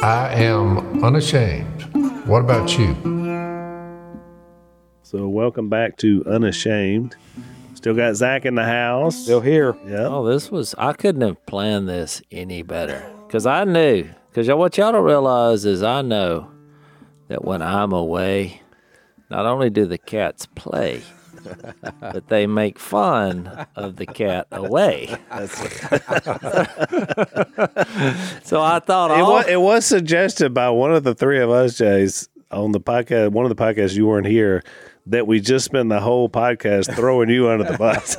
I am unashamed. What about you? So welcome back to Unashamed. Still got Zach in the house. Still here. Yep. Oh, I couldn't have planned this any better. Because I knew. Because what y'all don't realize is I know that when I'm away, not only do the cats play, but they make fun of the cat away. So I thought it was suggested by one of the three of us, Jays, on the podcast. One of the podcasts you weren't here, that we just spend the whole podcast throwing you under the bus.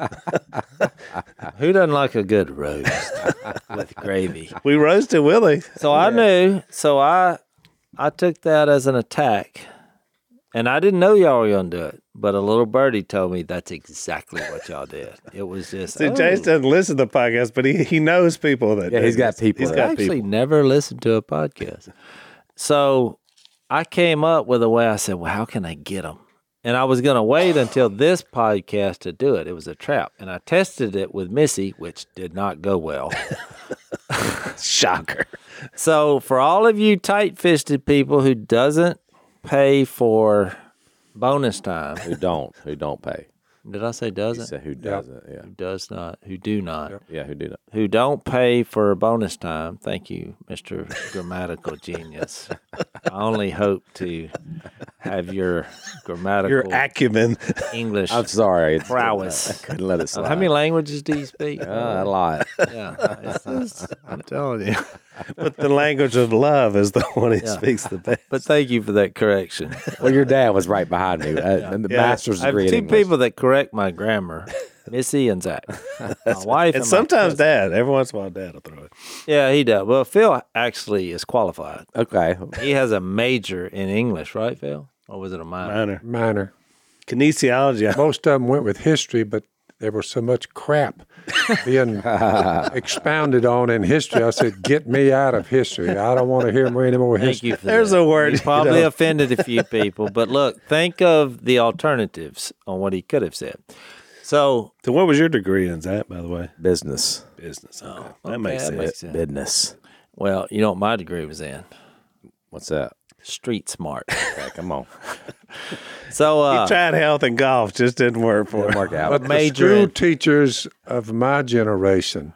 who doesn't like a good roast with gravy? We roasted Willie. So I knew. So I took that as an attack, and I didn't know y'all were gonna do it. But a little birdie told me that's exactly what y'all did. It was just. See, Jace doesn't listen to the podcast, but he knows people that. Yeah, he's got people. I actually never listened to a podcast. So I came up with a way. I said, well, how can I get them? And I was going to wait until this podcast to do it. It was a trap. And I tested it with Missy, which did not go well. Shocker. So for all of you tight-fisted people who doesn't pay for bonus time. Who don't pay. Did I say doesn't? You said who doesn't, yeah. Who does not, who do not. Yeah, who do not. Who don't pay for bonus time. Thank you, Mr. Grammatical Genius. I only hope to have your grammatical Your acumen. English I'm sorry. prowess. I couldn't let it slide. How many languages do you speak? A lot. Yeah, I'm telling you. But the language of love is the one he speaks the best. But thank you for that correction. Well, your dad was right behind me. And the master's I have degree in two English. people that correct my grammar, Missy and Zach. My wife And my sometimes cousin. Dad. Every once in a while, Dad will throw it. Yeah, he does. Well, Phil actually is qualified. Okay. He has a major in English, right, Phil? Or was it a minor? Minor. Kinesiology. Most of them went with history, but there was so much crap being expounded on in history. I said, get me out of history. I don't want to hear any more Thank history. you for There's that. a word. He probably offended a few people, but look, think of the alternatives on what he could have said. So what was your degree in, Zach, by the way? Business. Business. Okay. That makes that sense. makes sense. Business. Well, you know what my degree was in? What's that? Street smart. Okay, come on. So He tried health and golf, just didn't work for Didn't him. work out. But the major school in- teachers of my generation,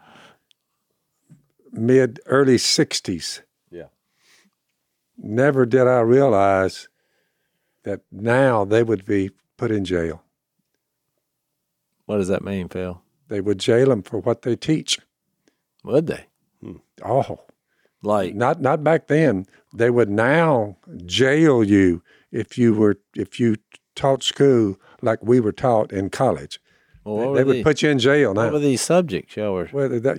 early 60s, Yeah. never did I realize that now they would be put in jail. what does that mean, Phil? They would jail them for what they teach. Would they? Oh, Like, not back then. They would now jail you if you taught school like we were taught in college. well, They would put you in jail what now. were these subjects y'all were? Whether that,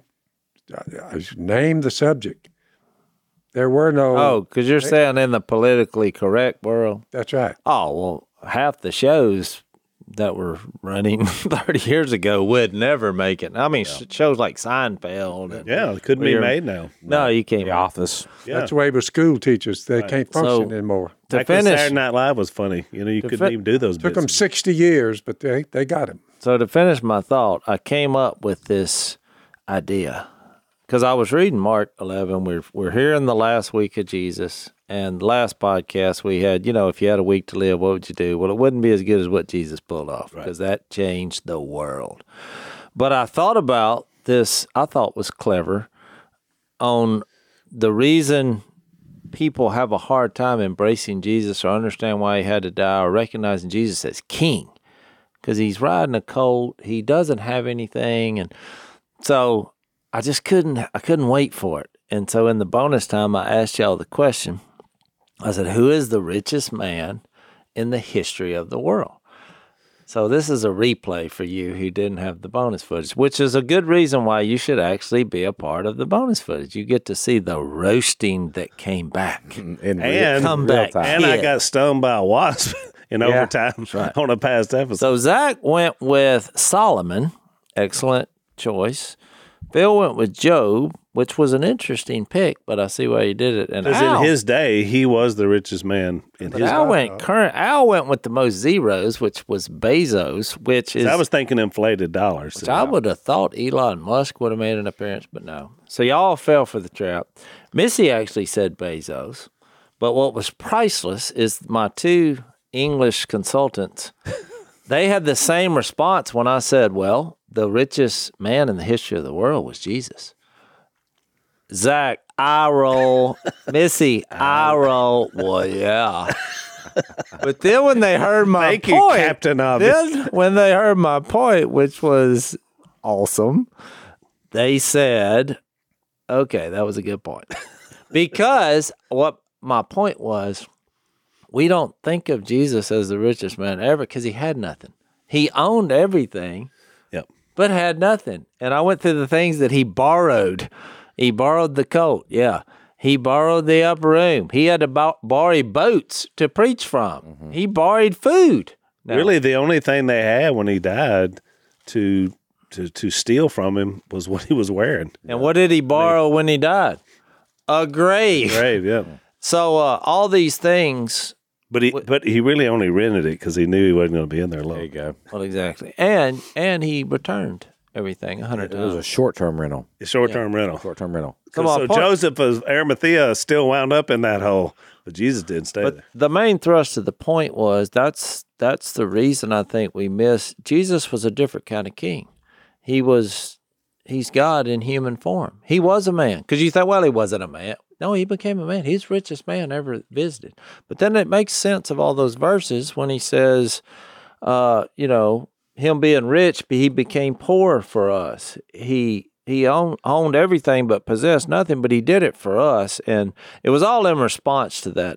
name the subject. There were no. Oh, because you're saying in the politically correct world. That's right. Oh, well, half the shows that were running 30 years ago would never make it. I mean, shows like Seinfeld. And, Yeah, it couldn't be We're- made now. No, you can't. The Office. Yeah. That's the way with school teachers. They can't function So- anymore. To Back when finish, Saturday Night Live was funny. You couldn't even do those Took bits. them 60 years, but they got him. so to finish my thought, I came up with this idea because I was reading Mark 11. We're here in the last week of Jesus, and last podcast we had, if you had a week to live, what would you do? Well, it wouldn't be as good as what Jesus pulled off because that changed the world. But I thought about this. I thought was clever on the reason people have a hard time embracing Jesus or understand why he had to die or recognizing Jesus as king because he's riding a colt. He doesn't have anything. And so I couldn't wait for it. And so in the bonus time, I asked y'all the question. I said, who is the richest man in the history of the world? So this is a replay for you who didn't have the bonus footage, which is a good reason why you should actually be a part of the bonus footage. You get to see the roasting that came back. And comeback. real time. And I Yeah. got stung by a wasp in overtime on a past episode. So Zach went with Solomon, excellent choice, Phil went with Job, which was an interesting pick, but I see why he did it. And Because Al, in his day, he was the richest man in but his Al went current. Al went with the most zeros, which was Bezos, which is I was thinking inflated dollars. which I would have thought Elon Musk would have made an appearance, but no. So y'all fell for the trap. Missy actually said Bezos, but what was priceless is my two English consultants. They had the same response when I said, well, the richest man in the history of the world was Jesus. Zach, eye roll. Missy, eye roll. Well, yeah. But then when they heard my Thank you, point, Captain Obvious. then when they heard my point, which was awesome, they said, okay, that was a good point. Because what my point was, we don't think of Jesus as the richest man ever because he had nothing. He owned everything, Yep. but had nothing. And I went through the things that he borrowed. He borrowed the coat, yeah. He borrowed the upper room. He had to borrow boats to preach from. He borrowed food. Now, Really, the only thing they had when he died to steal from him was what he was wearing. and what did he borrow when he died? A grave. Grave, yeah. So all these things, But he really only rented it because he knew he wasn't going to be in there long. There you go. well, exactly. And he returned everything 100 It was a times. short-term rental. It's short-term rental. Short-term rental. Come on, So point- Joseph of Arimathea still wound up in that hole, but Jesus didn't stay But there. the main thrust of the point was that's the reason I think we miss. Jesus was a different kind of king. He's God in human form. He was a man. Because you thought, well, he wasn't a man. No, he became a man. He's the richest man ever visited. But then it makes sense of all those verses when he says, him being rich, he became poor for us. He owned everything but possessed nothing, but he did it for us. And it was all in response to that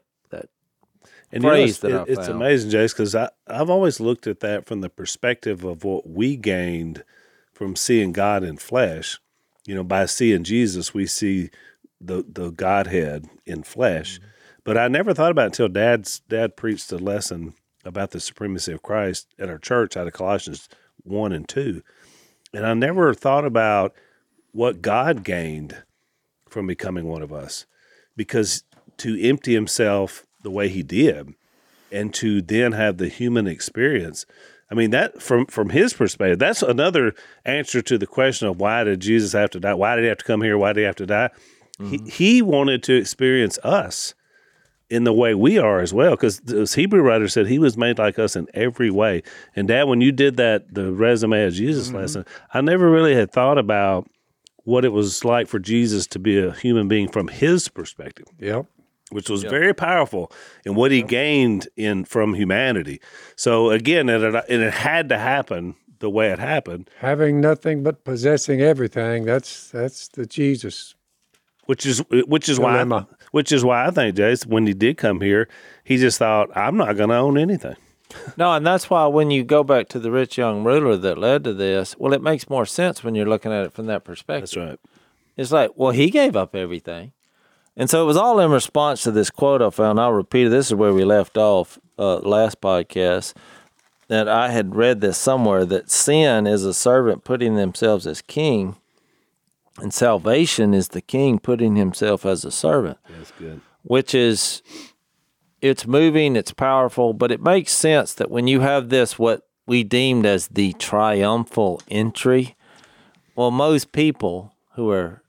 And phrase you know, that I it's found. amazing, Jace, because I've always looked at that from the perspective of what we gained from seeing God in flesh. You know, by seeing Jesus, we see the Godhead in flesh. But I never thought about it until Dad preached a lesson about the supremacy of Christ at our church out of Colossians 1 and 2. And I never thought about what God gained from becoming one of us. Because to empty himself the way he did and to then have the human experience, I mean, that from his perspective, that's another answer to the question of why did Jesus have to die? Why did he have to come here? Why did he have to die? He wanted to experience us in the way we are as well, because the Hebrew writer said he was made like us in every way. And Dad, when you did the resume of Jesus lesson, I never really had thought about what it was like for Jesus to be a human being from his perspective, Yep. which was very powerful in what he gained from humanity. So again, it had to happen the way it happened, Having nothing but possessing everything, that's the Jesus. which is Dilemma. why I think, Jace, when he did come here, he just thought, I'm not going to own anything. No, and that's why when you go back to the rich young ruler that led to this, well, it makes more sense when you're looking at it from that perspective. That's right. It's like, well, he gave up everything. And so it was all in response to this quote I found. I'll repeat it. This is where we left off last podcast, that I had read this somewhere, that sin is a servant putting themselves as king, and salvation is the king putting himself as a servant. That's good. Which is, it's moving, it's powerful, but it makes sense that when you have this, what we deemed as the triumphal entry, well, most people who are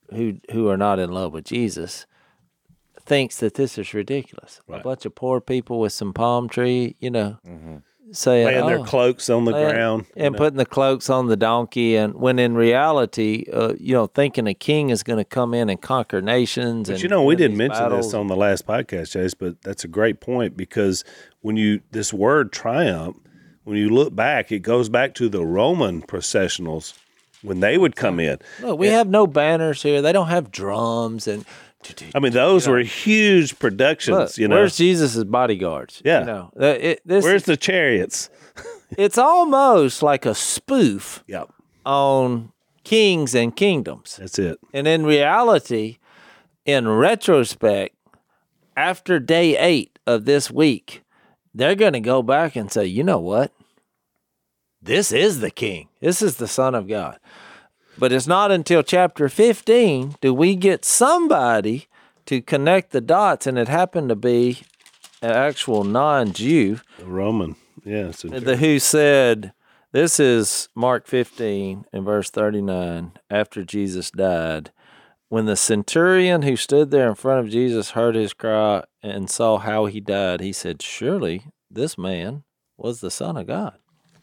not in love with Jesus thinks that this is ridiculous. Right. A bunch of poor people with some palm tree, saying, Laying their cloaks on the laying- ground. and putting the cloaks on the donkey, and when in reality, thinking a king is going to come in and conquer nations. But and we win didn't these mention battles. this on the last podcast, Chase, but that's a great point, because when this word triumph, when you look back, it goes back to the Roman processionals when they would come in. Look, we have no banners here. They don't have drums and. I mean, those were huge productions, Look, where's Jesus' bodyguards? Yeah. Where's Where's the chariots? it's almost like a spoof Yep, on kings and kingdoms. that's it. And in reality, in retrospect, after day 8 of this week, they're going to go back and say, you know what? This is the king. This is the Son of God. But it's not until chapter 15 do we get somebody to connect the dots, and it happened to be an actual non-Jew A Roman. Yeah. So who said, this is Mark 15 and verse 39, after Jesus died. When the centurion who stood there in front of Jesus heard his cry and saw how he died, he said, surely this man was the Son of God.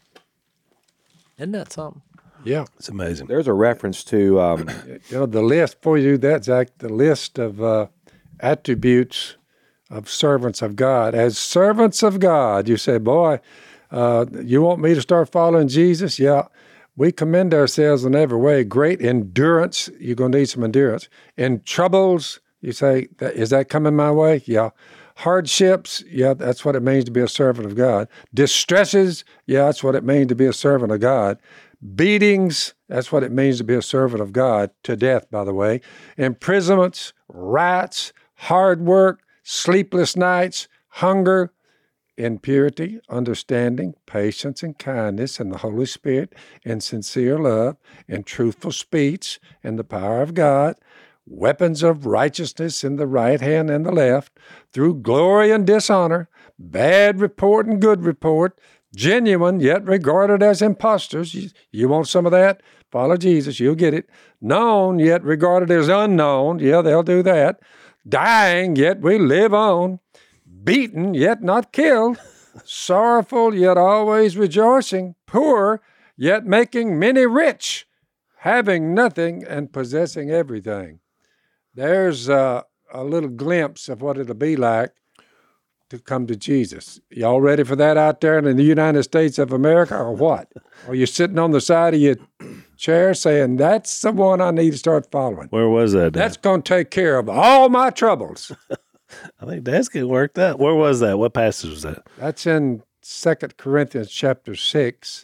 Isn't that something? Yeah. it's amazing. There's a reference to You know, the list for you, that's like the list of attributes of servants of God. As servants of God, you say, boy, you want me to start following Jesus? Yeah. We commend ourselves in every way. Great endurance. You're going to need some endurance. In troubles, you say, is that coming my way? Yeah. Hardships, yeah, that's what it means to be a servant of God. Distresses, yeah, that's what it means to be a servant of God. Beatings, that's what it means to be a servant of God, to death, by the way. Imprisonments, riots, hard work, sleepless nights, hunger, impurity, understanding, patience, and kindness, and the Holy Spirit, and sincere love, and truthful speech, and the power of God, weapons of righteousness in the right hand and the left, through glory and dishonor, bad report and good report, genuine yet regarded as impostors. You want some of that? Follow Jesus, you'll get it. Known yet regarded as unknown. Yeah, they'll do that. Dying yet we live on. Beaten yet not killed. Sorrowful yet always rejoicing. Poor yet making many rich. Having nothing and possessing everything. There's a little glimpse of what it'll be like to come to Jesus. Y'all ready for that out there in the United States of America, or what? Are you sitting on the side of your chair saying, that's the one I need to start following? Where was that? Dad? That's going to take care of all my troubles. I think Dad's getting worked up. Where was that? What passage was that? That's in 2 Corinthians chapter 6.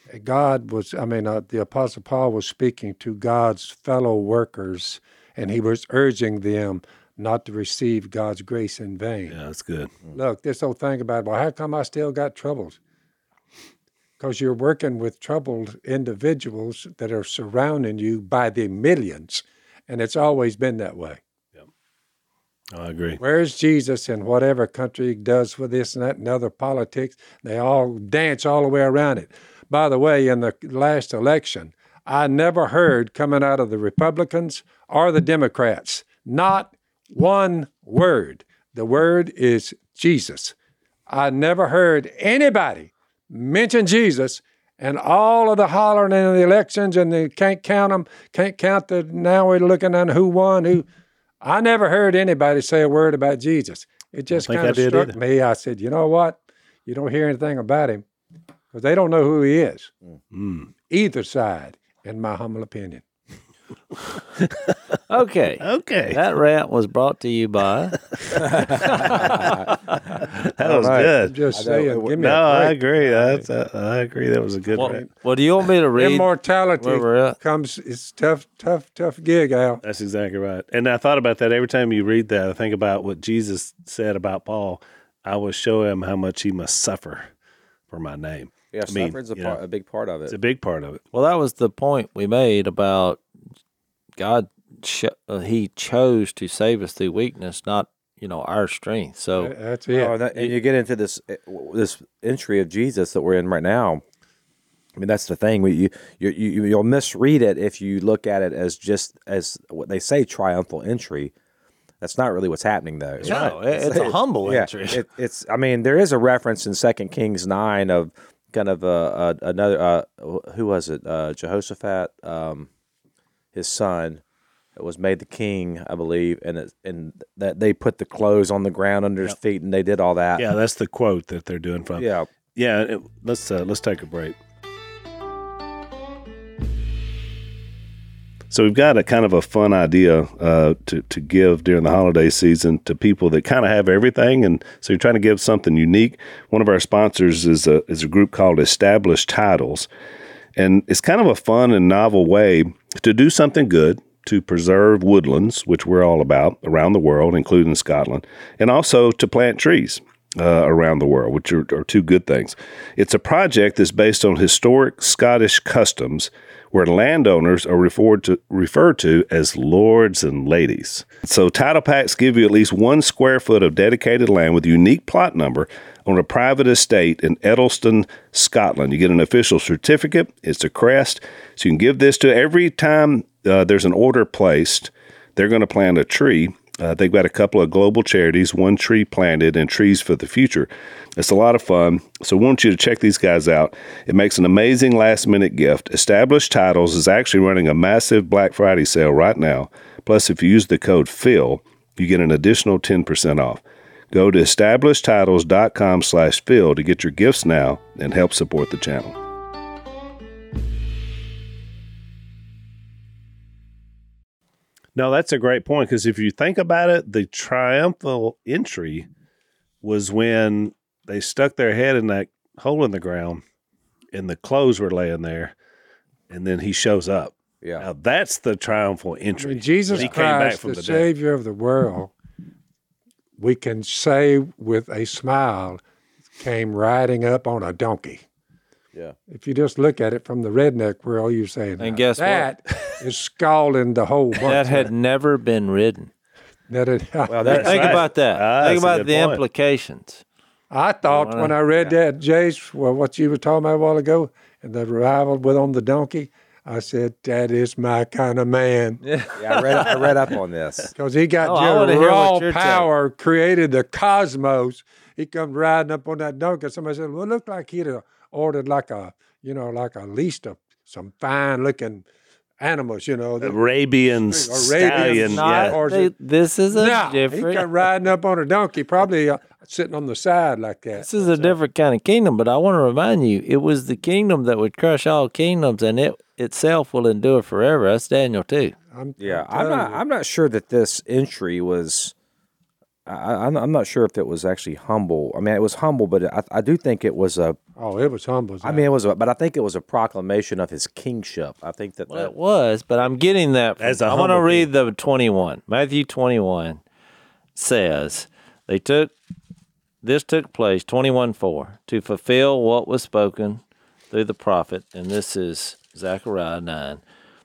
The Apostle Paul was speaking to God's fellow workers, and he was urging them not to receive God's grace in vain. Yeah, that's good. Look, this whole thing about, well, how come I still got troubles? Because you're working with troubled individuals that are surrounding you by the millions, and it's always been that way. I agree. Where's Jesus in whatever country does with this and that and other politics? They all dance all the way around it. By the way, in the last election, I never heard coming out of the Republicans or the Democrats, not one word. The word is Jesus. I never heard anybody mention Jesus, and all of the hollering in the elections, and they can't count them, now we're looking on who won, who. I never heard anybody say a word about Jesus. It just kind of struck me. I said, you know what? You don't hear anything about him because they don't know who he is. Either side, in my humble opinion. Okay. Okay. That rant was brought to you by. That was good. I'm just saying. Give me I a break. agree. I agree. That was a good rant. Well, do you want me to read? Immortality where we're at? comes. It's tough gig, Al. That's exactly right. And I thought about that every time you read that. I think about what Jesus said about Paul. I will show him how much he must suffer for my name. Yeah, suffering's a big part of it. It's a big part of it. Well, that was the point we made about God. He chose to save us through weakness, not our strength. So That's it. And you get into this entry of Jesus that we're in right now. I mean, that's the thing. You'll misread it if you look at it as just as what they say, triumphal entry. That's not really what's happening, though. no, it's a humble entry. It's. I mean, there is a reference in 2 Kings 9 of kind of another. Who was it? Jehoshaphat, his son, was made the king, I believe, and that they put the clothes on the ground under his feet, and they did all that. Yeah, that's the quote that they're doing from. Yeah. Yeah. Let's take a break. So we've got a kind of a fun idea to give during the holiday season to people that kind of have everything, and so you're trying to give something unique. One of our sponsors is a group called Established Titles, and it's kind of a fun and novel way to do something good, to preserve woodlands, which we're all about around the world, including Scotland, and also to plant trees around the world, which are two good things. It's a project that's based on historic Scottish customs where landowners are referred to as lords and ladies. So title packs give you at least 1 square foot of dedicated land with a unique plot number on a private estate in Edelston, Scotland. You get an official certificate. It's a crest. So you can give this to every time there's an order placed. They're going to plant a tree. They've got a couple of global charities, 1 tree planted and trees for the future. It's a lot of fun. So I want you to check these guys out. It makes an amazing last-minute gift. Established Titles is actually running a massive Black Friday sale right now. Plus, if you use the code PHIL, you get an additional 10% off. Go to establishedtitles.com/Phil to get your gifts now and help support the channel. No, that's a great point, because if you think about it, the triumphal entry was when they stuck their head in that hole in the ground and the clothes were laying there, and then he shows up. Yeah. Now, that's the triumphal entry. When Jesus He came back Christ, from the the dead. Savior of the world, we can say with a smile, came riding up on a donkey. Yeah. If you just look at it from the redneck world, you say, And guess what? that is scalding the whole bunch. That had never been ridden. Well, Well, that's Think right. about that. Think That's a about good the point. implications. I thought when I read that, Jace, well, what you were talking about a while ago, and the revival with on the donkey, I said, that is my kind of man. Yeah, I read up on this. Because he got I wanna your hear raw what you're power, created the cosmos. He come riding up on that donkey. Somebody said, well, it looked like he'd have ordered like a least of some fine looking animals, Arabian stallion. not- Yeah. or is it- This is a No, he different. come riding up on a donkey, probably sitting on the side like that. This is a different kind of kingdom, but I want to remind you, it was the kingdom that would crush all kingdoms, and it itself will endure forever. That's Daniel too. I'm I'm not sure that this entry was. I'm not sure if it was actually humble. I mean, it was humble, but I do think it was a. Oh, it was humble. I mean, but I think it was a proclamation of his kingship. I think that. Well, it was, but I'm getting that. As a I want to humble read the 21. Matthew 21 says, this took place, 21:4, to fulfill what was spoken through the prophet, and this is Zechariah 9.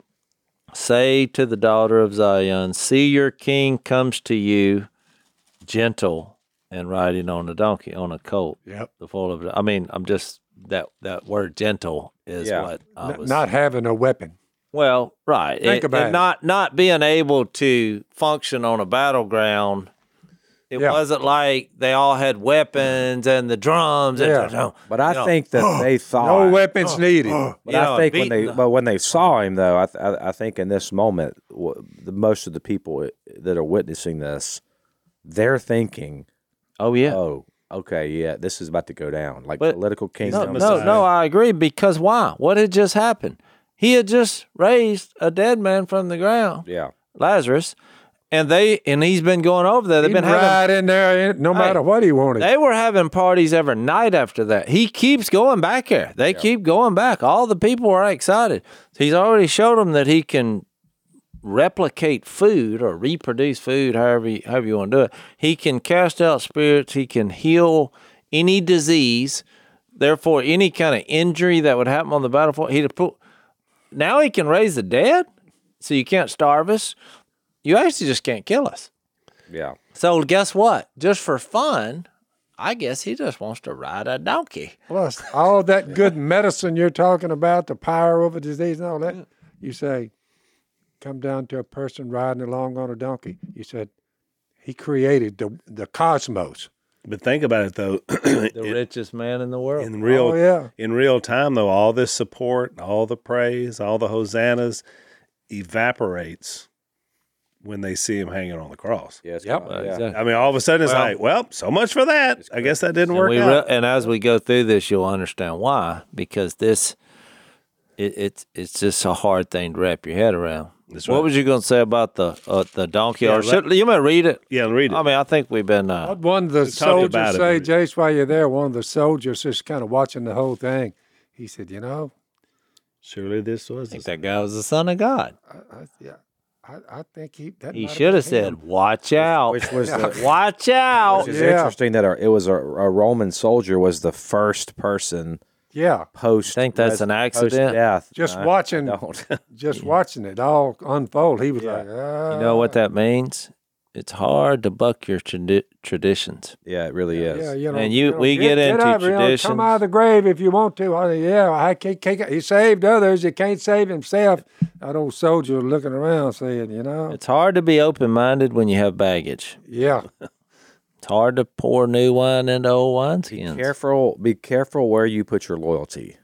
Say to the daughter of Zion, see your king comes to you, gentle and riding on a donkey, on a colt. Yep. The foal of. I mean, I'm just that word gentle is Yeah. what I was. Not having a weapon. Well, right. Think about it. Not being able to function on a battleground. It Yeah. wasn't like they all had weapons and the drums. And Yeah. But I think that they thought No weapons needed. But You know, I think beating when they saw him though, I think in this moment, most of the people that are witnessing this, they're thinking, Oh yeah. "Oh, okay, yeah, this is about to go down." Like But- political No, kingdom. no, I agree. Because why? What had just happened? He had just raised a dead man from the ground, Yeah, Lazarus, and he's been going over there. They've been having. right in there, no matter what he wanted. They were having parties every night after that. He keeps going back there. They keep going back. All the people are excited. He's already showed them that he can replicate food or reproduce food, however you want to do it. He can cast out spirits. He can heal any disease. Therefore, any kind of injury that would happen on the battlefield, now he can raise the dead. So you can't starve us. You actually just can't kill us. yeah. So guess what? Just for fun, I guess he just wants to ride a donkey. Plus, all that good medicine you're talking about, the power over disease and all that, you say, come down to a person riding along on a donkey. You said, he created the cosmos. But think about it, though. The richest man in the world. In real, Oh, yeah. in real time, though, all this support, all the praise, all the hosannas evaporates when they see him hanging on the cross. Yes. Yep. Yeah. Exactly. I mean, all of a sudden it's like, well, so much for that. I guess that didn't work out. And as we go through this, you'll understand why. Because it's just a hard thing to wrap your head around. That's What right. was you going to say about the donkey? Yeah, You might read it. Yeah, read it. I mean, I think we've been. What one of the talked soldiers about it, say, but- Jace, while you're there, one of the soldiers just kind of watching the whole thing. He said, Surely this was. I think that guy was the son of God. I think he He should have said, "Watch out! Which was the, Watch out!" which is Yeah. interesting that it was a Roman soldier was the first person Yeah, post. Think that's an accident? Post-death. just No, watching, I don't. just watching it all unfold. He was Yeah. like, You know what that means? It's hard to buck your traditions. Yeah, it really is. Yeah, you know, And get get into up, traditions. come out of the grave if you want to. I can't. He saved others. He can't save himself. That old soldier looking around saying, It's hard to be open-minded when you have baggage. yeah, It's hard to pour new wine into old wineskins. Be careful where you put your loyalty.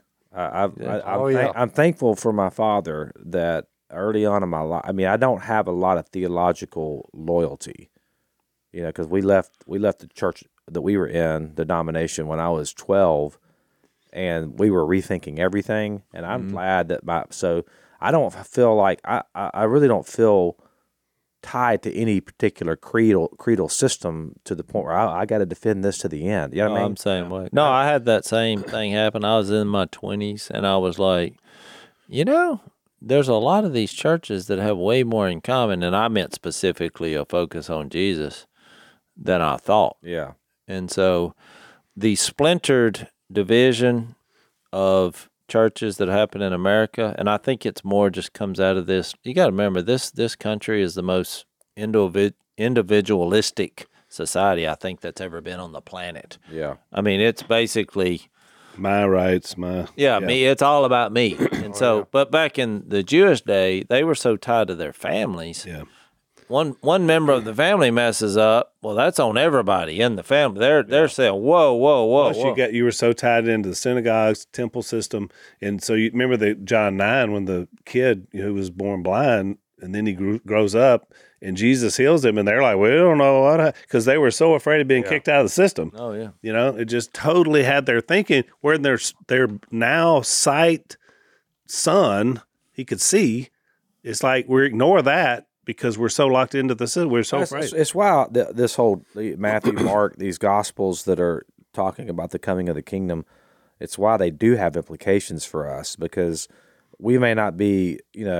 I'm thankful for my father that early on in my life. I mean, I don't have a lot of theological loyalty, because we left the church that we were in, the denomination, when I was 12, and we were rethinking everything. And I'm glad that so I don't feel like I really don't feel tied to any particular creedal system to the point where I got to defend this to the end. You know what I mean? I'm saying way. No, I had that same thing happen. I was in my 20s, and I was like, there's a lot of these churches that have way more in common, and I meant specifically a focus on Jesus, than I thought. Yeah. And so the splintered division of churches that happen in America, and I think it's more just comes out of this. You got to remember, this country is the most individualistic society I think that's ever been on the planet. Yeah. I mean, it's basically My rights, me. It's all about me. And but back in the Jewish day, they were so tied to their families. Yeah. One member of the family messes up, well, that's on everybody in the family. They're saying, whoa. Plus, you were so tied into the synagogues, temple system, and so you remember the John 9 when the kid who was born blind, and then he grows up, and Jesus heals him, and they're like, we don't know what, because they were so afraid of being kicked out of the system. Oh yeah, it just totally had their thinking. Where their now sight son, he could see. It's like we ignore that. Because we're so locked into the system, we're so afraid. It's why this whole Matthew, Mark, these Gospels that are talking about the coming of the kingdom, it's why they do have implications for us, because we may not be,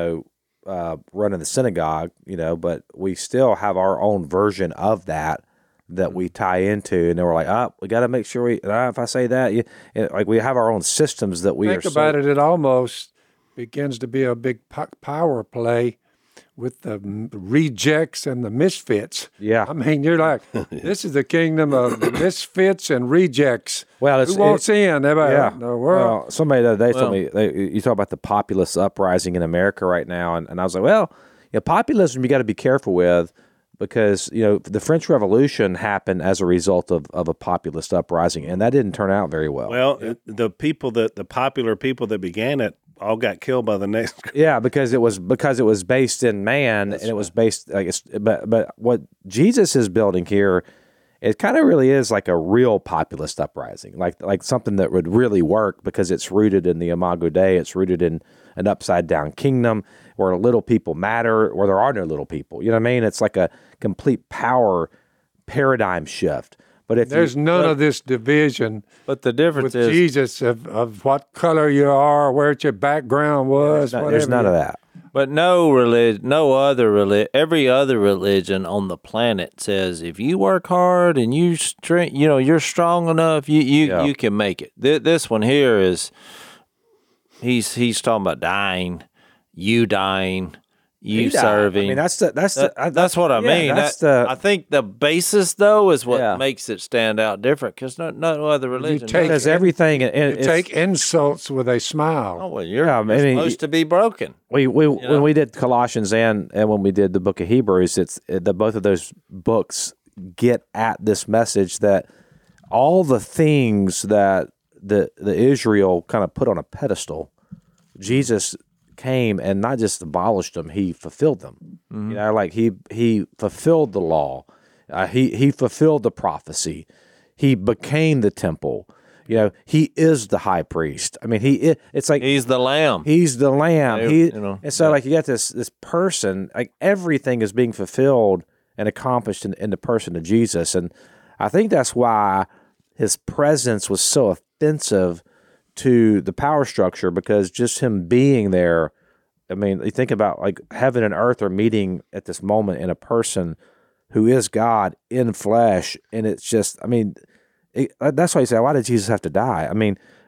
running the synagogue, but we still have our own version of that we tie into, and then we're like, we got to make sure if I say that, like we have our own systems that we think about it. It almost begins to be a big power play with the rejects and the misfits. Yeah. I mean, you're like, this is the kingdom of misfits and rejects. Well, who wants in? The world. Well, somebody the other day told me, you talk about the populist uprising in America right now, and I was like, well, populism you got to be careful with, because, the French Revolution happened as a result of a populist uprising, and that didn't turn out very well. Well, the popular people that began it all got killed by the next. Yeah, because it was based in man. That's and it was based but what Jesus is building here, it kind of really is like a real populist uprising, like something that would really work, because it's rooted in the Imago Dei. It's rooted in an upside down kingdom where little people matter, where there are no little people. You know what I mean? It's like a complete power paradigm shift. But if there's none of this division, but the difference with is Jesus of what color you are, where your background was. There's none of that. But no religion, every other religion on the planet says if you work hard and you're strong enough, you can make it. This one here is he's talking about dying, you dying. You serving. I mean, that's what I mean. I think the basis, though, is what makes it stand out different, because no other religion does everything. You take insults with a smile. Oh well, you're supposed to be broken. When we did Colossians and when we did the book of Hebrews, it's both of those books get at this message that all the things that the Israel kind of put on a pedestal, Jesus came and not just abolished them, he fulfilled them. Mm-hmm. Like he fulfilled the law. He fulfilled the prophecy. He became the temple. He is the high priest. I mean, it's like he's the lamb. He's the lamb. And so like you got this person, like everything is being fulfilled and accomplished in the person of Jesus. And I think that's why his presence was so offensive to the power structure, because just him being there, I mean, you think about like heaven and earth are meeting at this moment in a person who is God in flesh, and it's just, I mean, that's why you say, why did Jesus have to die? I mean,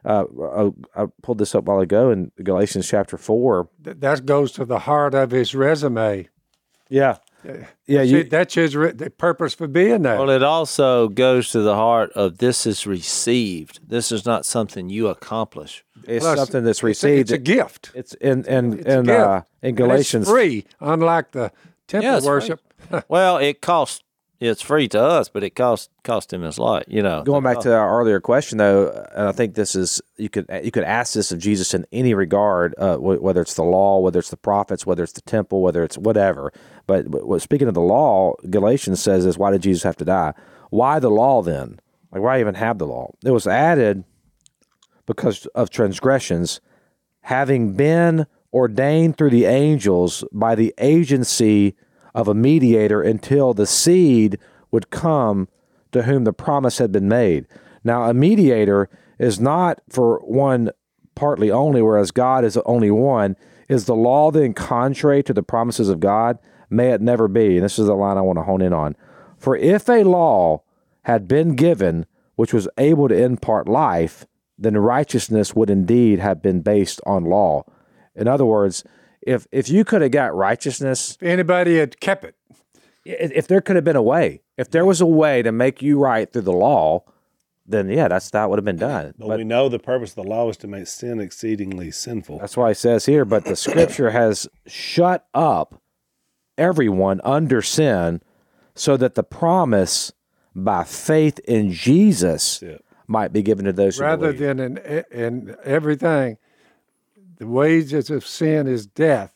I pulled this up a while ago in Galatians chapter 4. That goes to the heart of his resume. Yeah. Yeah, That's his the purpose for being there. Well, it also goes to the heart of this is received. This is not something you accomplish. it's Plus, something that's received. It's a gift. It's in It's a gift. in Galatians. And it's free, unlike the temple Yeah, it's worship. Well, it costs. It's free to us, but it cost him his life. Going back to our earlier question, though, and I think this is you could ask this of Jesus in any regard, whether it's the law, whether it's the prophets, whether it's the temple, whether it's whatever. But speaking of the law, Galatians says this: why did Jesus have to die? Why the law then? Like, why even have the law? It was added because of transgressions, having been ordained through the angels by the agency of a mediator until the seed would come to whom the promise had been made. Now, a mediator is not for one partly only, whereas God is only one. Is the law then contrary to the promises of God? May it never be. And this is the line I want to hone in on. For if a law had been given which was able to impart life, then righteousness would indeed have been based on law. In other words, if you could have got righteousness, If anybody had kept it, if there could have been a way, if there was a way to make you right through the law, then yeah, that would have been done. But we know the purpose of the law is to make sin exceedingly sinful. That's why it says here, but the scripture has shut up everyone under sin so that the promise by faith in Jesus might be given to those who rather believe. than in everything, the wages of sin is death.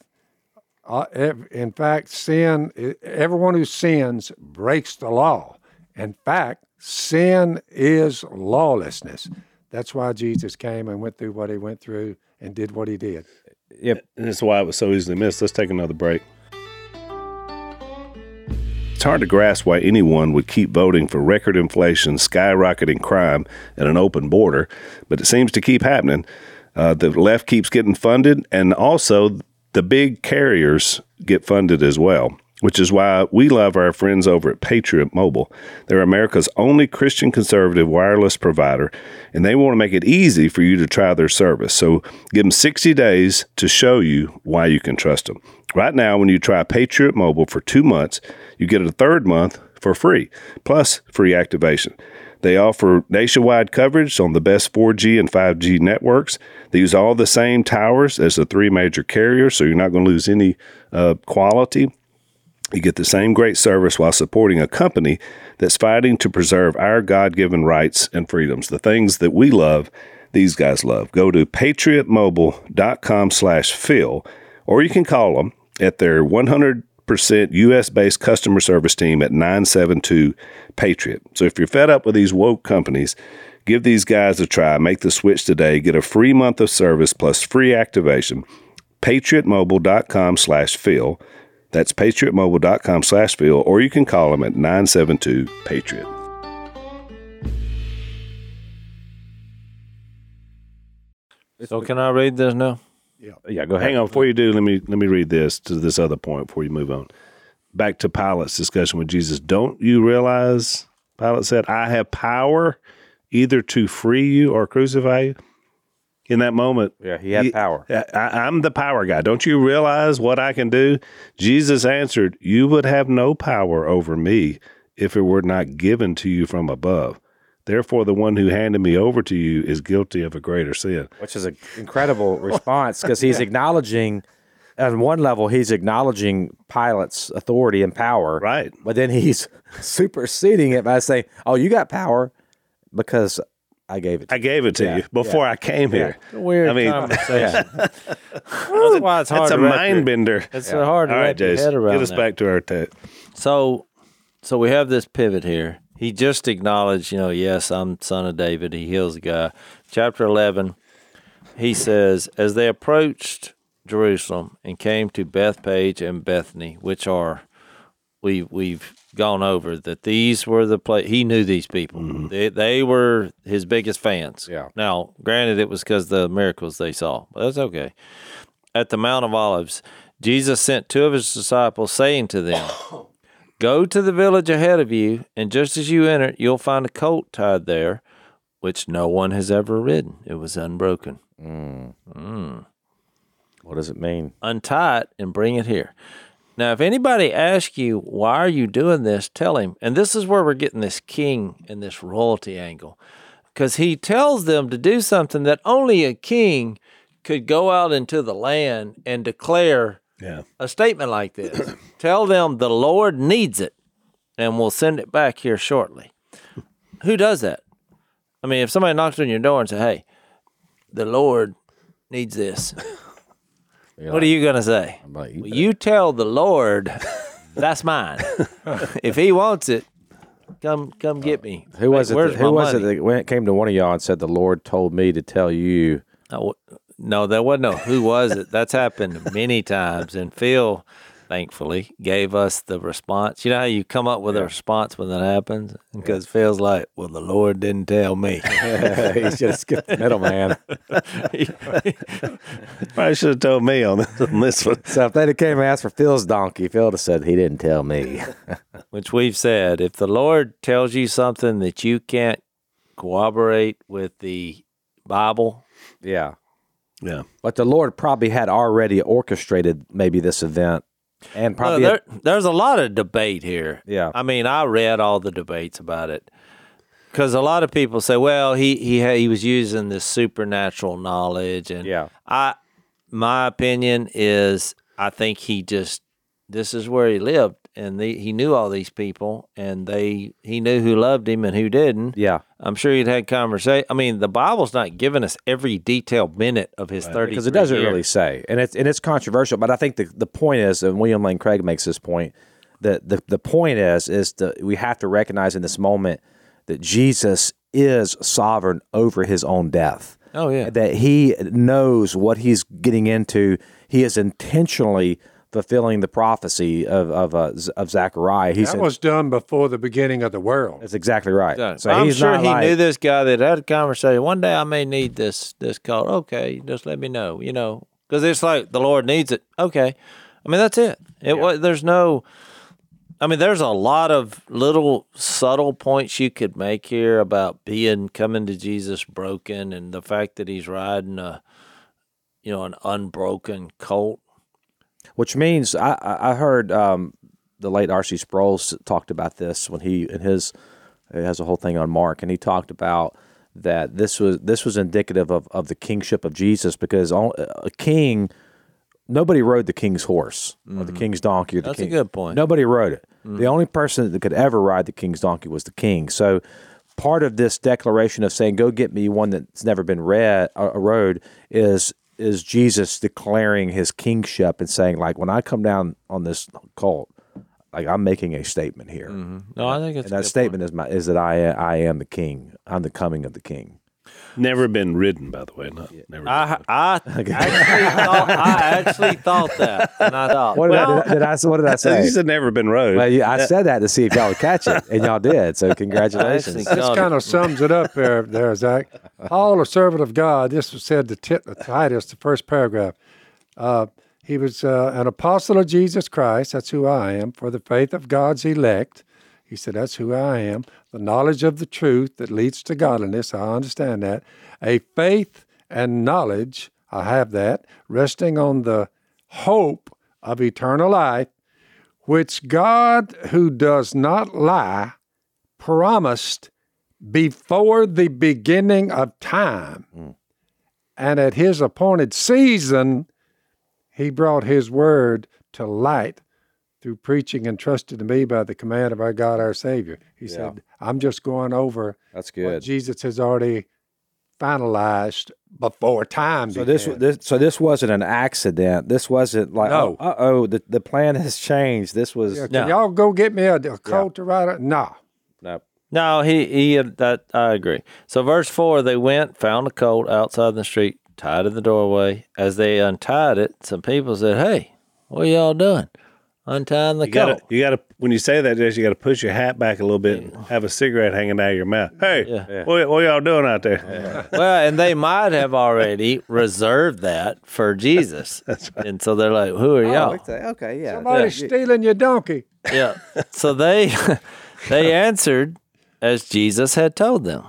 In fact, everyone who sins breaks the law. In fact, sin is lawlessness. That's why Jesus came and went through what he went through and did what he did. Yep. And that's why it was so easily missed. Let's take another break. It's hard to grasp why anyone would keep voting for record inflation, skyrocketing crime, and an open border, but it seems to keep happening. The left keeps getting funded, and also the big carriers get funded as well, which is why we love our friends over at Patriot Mobile. They're America's only Christian conservative wireless provider, and they want to make it easy for you to try their service. So give them 60 days to show you why you can trust them. Right now, when you try Patriot Mobile for 2 months, you get a third month for free, plus free activation. They offer nationwide coverage on the best 4G and 5G networks. They use all the same towers as the three major carriers, so you're not going to lose any quality. You get the same great service while supporting a company that's fighting to preserve our God-given rights and freedoms. The things that we love, these guys love. Go to patriotmobile.com/Phil, or you can call them at their 100% U.S.-based customer service team at 972-PATRIOT. So if you're fed up with these woke companies, give these guys a try. Make the switch today. Get a free month of service plus free activation. patriotmobile.com/Phil. That's patriotmobile.com/Phil, or you can call them at 972-PATRIOT. So can I read this now? Yeah, go ahead. Hang on, before you do, let me read this to this other point before you move on. Back to Pilate's discussion with Jesus. Don't you realize, Pilate said, I have power either to free you or crucify you? In that moment, Yeah, he had power. I'm the power guy. Don't you realize what I can do? Jesus answered, you would have no power over me if it were not given to you from above. Therefore, the one who handed me over to you is guilty of a greater sin. Which is an incredible response because he's acknowledging, on one level, he's acknowledging Pilate's authority and power. Right. But then he's superseding it by saying, oh, you got power because I gave it to I gave it to you before I came here. Weird I mean, conversation. That's why it's hard It's a to wrap mind your- bender. It's hard to All right, wrap your Jace, head around get us that. back to our text. So we have this pivot here. He just acknowledged, yes, I'm son of David. He heals the guy. Chapter 11, he says, as they approached Jerusalem and came to Bethpage and Bethany, which are, we've gone over, that these were the place. He knew these people. Mm-hmm. They were his biggest fans. Yeah. Now, granted, it was because of the miracles they saw, but that's okay. At the Mount of Olives, Jesus sent two of his disciples, saying to them, go to the village ahead of you, and just as you enter, you'll find a colt tied there, which no one has ever ridden. It was unbroken. What does it mean? Untie it and bring it here. Now, if anybody asks you, why are you doing this, tell him. And this is where we're getting this king and this royalty angle. Because he tells them to do something that only a king could go out into the land and declare a statement like this. Tell them the Lord needs it, and we'll send it back here shortly. Who does that? I mean, if somebody knocks on your door and says, hey, the Lord needs this, what are you going to say? Like, Well, you tell the Lord, that's mine. If he wants it, come get me. Who was it? Where's Who my was it money? that when it came to one of y'all and said, the Lord told me to tell you? No, there wasn't no who was it. That's happened many times. And Phil, thankfully, gave us the response. You know how you come up with a response when that happens? Because Phil's like, well, the Lord didn't tell me. He should have skipped the middle, man. Probably should have told me on this one. So if they'd have came and asked for Phil's donkey, Phil would have said, he didn't tell me. Which we've said, if the Lord tells you something that you can't corroborate with the Bible, Yeah. Yeah. But the Lord probably had already orchestrated maybe this event. And probably there's a lot of debate here. Yeah. I mean, I read all the debates about it because a lot of people say, well, he was using this supernatural knowledge, and my opinion is, I think this is where he lived, and he knew all these people, and he knew who loved him and who didn't. Yeah. I'm sure he'd had conversation. I mean, the Bible's not giving us every detailed minute of his 30 because it doesn't years. really say, and it's controversial. But I think the point is, and William Lane Craig makes this point, that the point is we have to recognize in this moment that Jesus is sovereign over his own death. Oh yeah, That he knows what he's getting into. He is intentionally fulfilling the prophecy of Zechariah. That was done before the beginning of the world. That's exactly right. exactly. So I'm he's sure not he like, knew this guy that had a conversation. One day I may need this coat. Okay, just let me know. You know, because it's like the Lord needs it. Okay, I mean that's it. There's no. I mean, there's a lot of little subtle points you could make here about coming to Jesus broken, and the fact that he's riding an unbroken colt. Which means I heard the late R.C. Sproul talked about this when he has a whole thing on Mark, and he talked about that this was indicative of the kingship of Jesus, because a king, nobody rode the king's horse or the king's donkey. Or the That's king. a good point. Nobody rode it. The only person that could ever ride the king's donkey was the king. So part of this declaration of saying, "Go get me one that's never been rode," is Jesus declaring his kingship and saying, like, when I come down on this colt, like, I'm making a statement here. No, I think it's And that statement is that I am the king. I'm the coming of the king. Never been ridden, by the way. Never. I actually thought that, and I thought, What did I say? You said never been rode. Well, I said that to see if y'all would catch it, and y'all did. So congratulations. Actually, This kind of sums it up there, Zach. Paul, a servant of God, this was said to Titus, the first paragraph. He was an apostle of Jesus Christ. That's who I am. For the faith of God's elect. He said, that's who I am. The knowledge of the truth that leads to godliness. I understand that. A faith and knowledge, I have that, resting on the hope of eternal life, which God, who does not lie, promised before the beginning of time. And at his appointed season, he brought his word to light through preaching entrusted to me by the command of our God, our Savior. He said, I'm just going over That's what good. Jesus has already finalized before time So began. this wasn't an accident. This wasn't like, No. the plan has changed. This was Yeah, can y'all go get me a coat to ride it? No. no. No, that I agree. So verse 4, they went, found a colt outside the street, tied in the doorway. As they untied it, some people said, hey, what are y'all doing? Untying the colt. You gotta when you say that, Jess, you gotta push your hat back a little bit and have a cigarette hanging out of your mouth. Hey, what y'all doing out there? Well, and they might have already reserved that for Jesus. That's right. And so they're like, who are y'all? Okay, yeah. Somebody's stealing your donkey. Yeah. So they answered as Jesus had told them,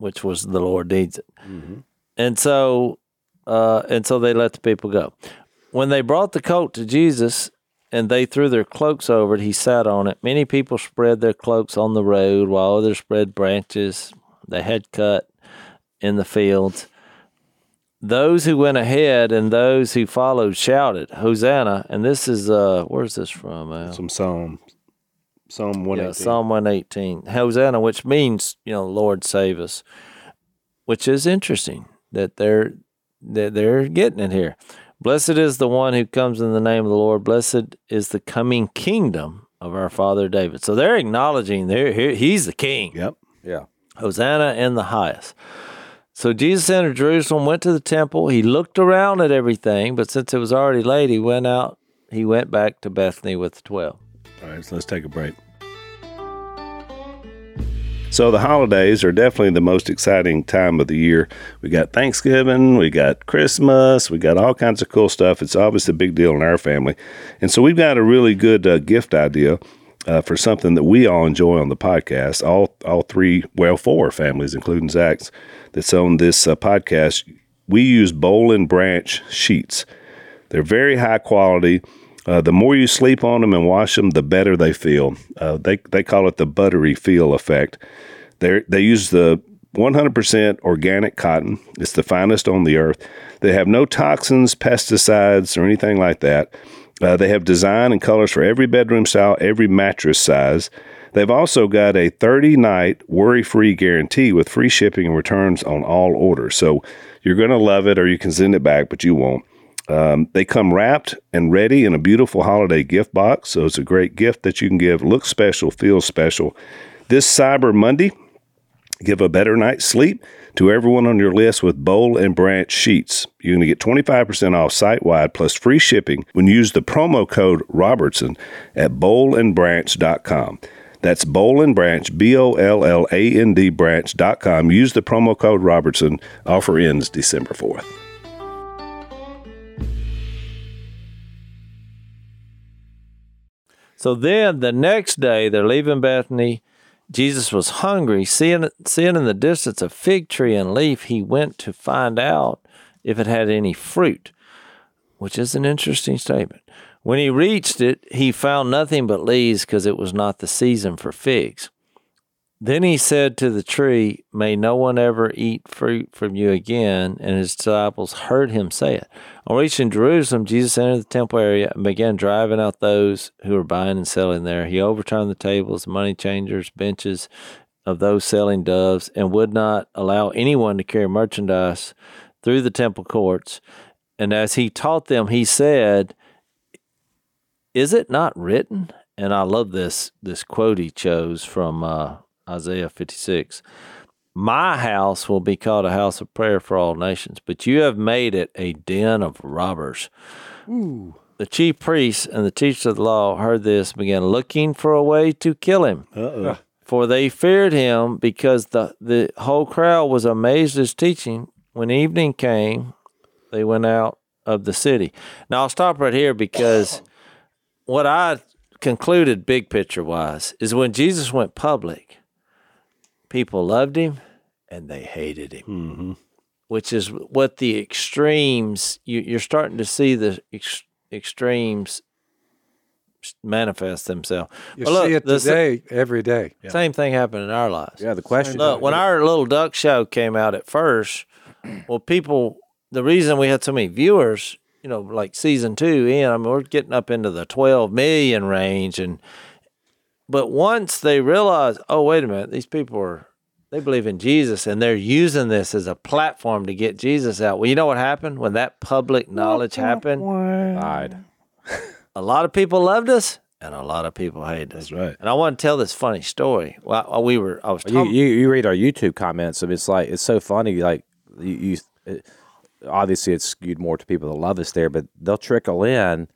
which was the Lord needs it. And so they let the people go. When they brought the colt to Jesus and they threw their cloaks over it, he sat on it. Many people spread their cloaks on the road, while others spread branches they had cut in the fields. Those who went ahead and those who followed shouted, Hosanna. And this is, where's this from, Al? Some Psalm 118. Yeah, Psalm 118. Hosanna, which means, Lord save us, which is interesting that they're getting it here. Blessed is the one who comes in the name of the Lord. Blessed is the coming kingdom of our father David. So they're acknowledging he's the king. Yep. Yeah. Hosanna in the highest. So Jesus entered Jerusalem, went to the temple. He looked around at everything, but since it was already late, he went back to Bethany with the 12. All right, so let's take a break. So the holidays are definitely the most exciting time of the year. We got Thanksgiving, we got Christmas, we got all kinds of cool stuff. It's obviously a big deal in our family. And so we've got a really good gift idea for something that we all enjoy on the podcast. All four families, including Zach's, that's on this podcast. We use Boll & Branch sheets. They're very high quality. The more you sleep on them and wash them, the better they feel. They call it the buttery feel effect. They use the 100% organic cotton. It's the finest on the earth. They have no toxins, pesticides, or anything like that. They have design and colors for every bedroom style, every mattress size. They've also got a 30-night worry-free guarantee with free shipping and returns on all orders. So you're going to love it, or you can send it back, but you won't. They come wrapped and ready in a beautiful holiday gift box, so it's a great gift that you can give. Looks special, feels special. This Cyber Monday, give a better night's sleep to everyone on your list with Boll & Branch sheets. You're going to get 25% off site-wide plus free shipping when you use the promo code Robertson at bollandbranch.com. That's Boll & Branch, BOLLAND branch.com. Use the promo code Robertson. Offer ends December 4th. So then the next day, they're leaving Bethany. Jesus was hungry. Seeing in the distance a fig tree and leaf, he went to find out if it had any fruit, which is an interesting statement. When he reached it, he found nothing but leaves because it was not the season for figs. Then he said to the tree, "May no one ever eat fruit from you again." And his disciples heard him say it. On reaching Jerusalem, Jesus entered the temple area and began driving out those who were buying and selling there. He overturned the tables, money changers, benches of those selling doves, and would not allow anyone to carry merchandise through the temple courts. And as he taught them, he said, "Is it not written?" And I love this quote he chose from Isaiah 56. "My house will be called a house of prayer for all nations, but you have made it a den of robbers." Ooh. The chief priests and the teachers of the law heard this and began looking for a way to kill him. Uh-oh. For they feared him because the whole crowd was amazed at his teaching. When evening came, they went out of the city. Now I'll stop right here because what I concluded big picture wise is when Jesus went public, people loved him and they hated him, which is what the extremes, you're starting to see the extremes manifest themselves. You see it today, every day. Same thing happened in our lives. Yeah, the question. Look, when our little duck show came out at first, well, the reason we had so many viewers, like season 2 in, we're getting up into the 12 million range. But once they realize, oh, wait a minute, these people they believe in Jesus and they're using this as a platform to get Jesus out. Well, you know what happened when that public knowledge happened? Died. A lot of people loved us and a lot of people hated us. That's right. And I want to tell this funny story. Well, I was talking. You read our YouTube comments, and it's so funny. Like obviously it's skewed more to people that love us there, but they'll trickle in,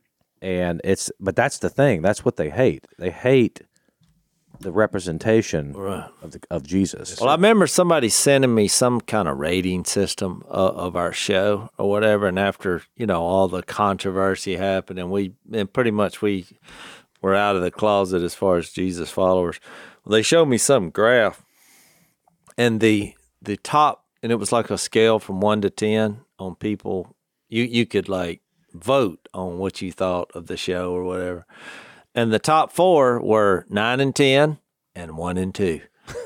but that's the thing. That's what they hate. They hate the representation of Jesus. Well, I remember somebody sending me some kind of rating system of our show or whatever, and after all the controversy happened, and pretty much we were out of the closet as far as Jesus followers. Well, they showed me some graph, and the the top, and it was like a scale from 1 to 10 on people. You could like vote on what you thought of the show or whatever. And the top 4 were 9 and 10 and 1 and 2.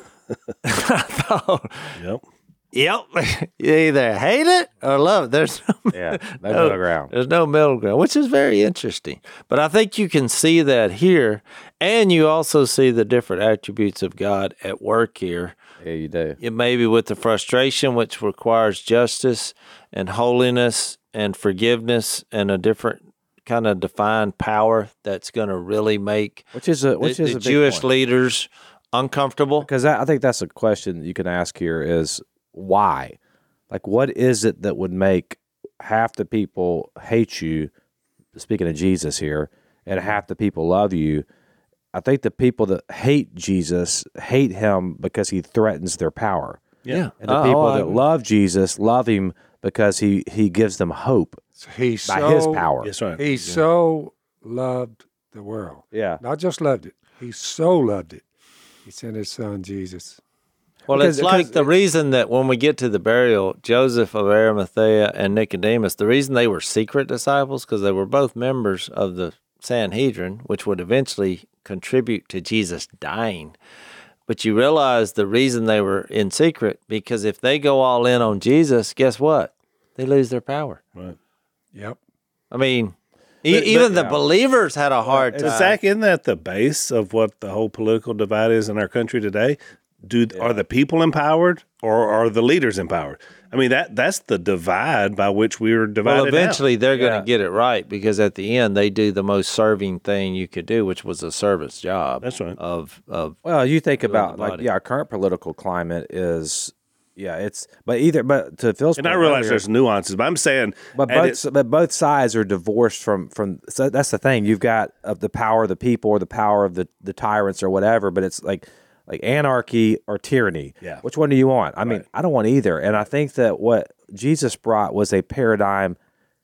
I thought, Yep. yep, you either hate it or love it. There's no, Yeah, no middle ground. There's no middle ground, which is very interesting. But I think you can see that here, and you also see the different attributes of God at work here. Yeah, you do. It may be with the frustration, which requires justice and holiness and forgiveness and a different kind of defined power that's going to really make Which is a the big Jewish point. leaders uncomfortable. Because I think that's a question you can ask here is why? Like, what is it that would make half the people hate you, speaking of Jesus here, and half the people love you? I think the people that hate Jesus hate him because he threatens their power. Yeah. And the people that love Jesus love him because he gives them hope He's by so, his power. That's right. He so loved the world. Yeah. Not just loved it. He so loved it. He sent his son Jesus. Well, Because- it's like because the reason that when we get to the burial, Joseph of Arimathea and Nicodemus, the reason they were secret disciples, because they were both members of the Sanhedrin, which would eventually contribute to Jesus dying. But you realize the reason they were in secret, because if they go all in on Jesus, guess what? They lose their power. Right. Yep. I mean, even the yeah. believers had a hard time. Zach, isn't that the base of what the whole political divide is in our country today? Are the people empowered or are the leaders empowered? I mean, that's the divide by which we were divided. Well, eventually they're going Yeah. to get it right, because at the end they do the most serving thing you could do, which was a servant's job. That's right. Of Well, you think about the like body. our current political climate is it's but to Phil's And I point realize earlier, there's nuances, but I'm saying, but both sides are divorced from so that's the thing. You've got the power of the people or the power of the tyrants or whatever, but it's like anarchy or tyranny. Yeah. Which one do you want? I mean, I don't want either. And I think that what Jesus brought was a paradigm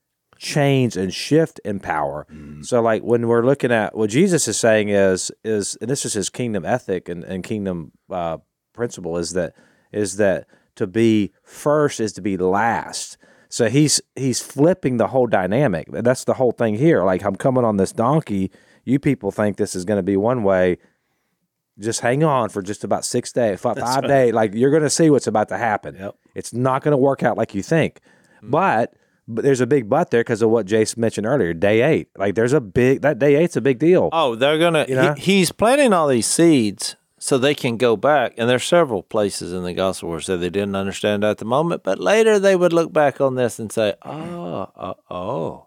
change and shift in power. So like when we're looking at what Jesus is saying is and this is his kingdom ethic and kingdom principle is that to be first is to be last. So he's flipping the whole dynamic. That's the whole thing here. Like, I'm coming on this donkey. You people think this is going to be one way. Just hang on for just about 6 days, 5 days. Like, you're going to see what's about to happen. Yep. It's not going to work out like you think. But there's a big but there because of what Jace mentioned earlier. Day 8. Like, that day 8's a big deal. oh, they're gonna. You know? He's planting all these seeds so they can go back. And there's several places in the gospel where said they didn't understand at the moment, but later they would look back on this and say, oh,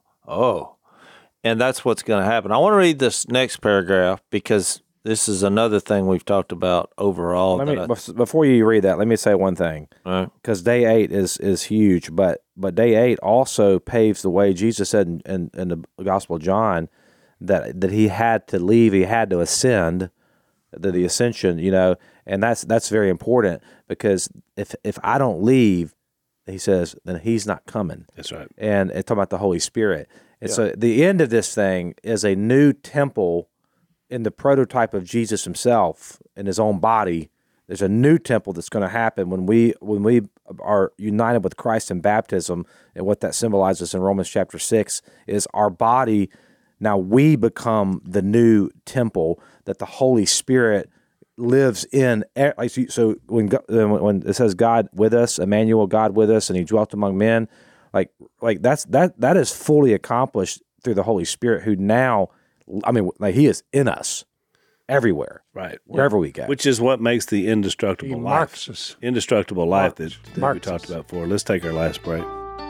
and that's what's going to happen. I want to read this next paragraph because this is another thing we've talked about overall. Before you read that, let me say one thing. Right. Because day 8 is huge, but day 8 also paves the way. Jesus said in the Gospel of John that he had to leave, he had to ascend, the ascension, and that's very important because if I don't leave, he says, then he's not coming. That's right. And it's talking about the Holy Spirit. And so the end of this thing is a new temple in the prototype of Jesus himself in his own body. There's a new temple that's going to happen when we are united with Christ in baptism, and what that symbolizes in Romans chapter 6 is our body. Now we become the new temple that the Holy Spirit lives in. So when it says God with us, Emmanuel, God with us, and he dwelt among men, like that is fully accomplished through the Holy Spirit, who now, he is in us everywhere, Right. wherever we go. Which is what makes the indestructible He life. marks us. Indestructible life that we Marks talked us. about before. Let's take our last break.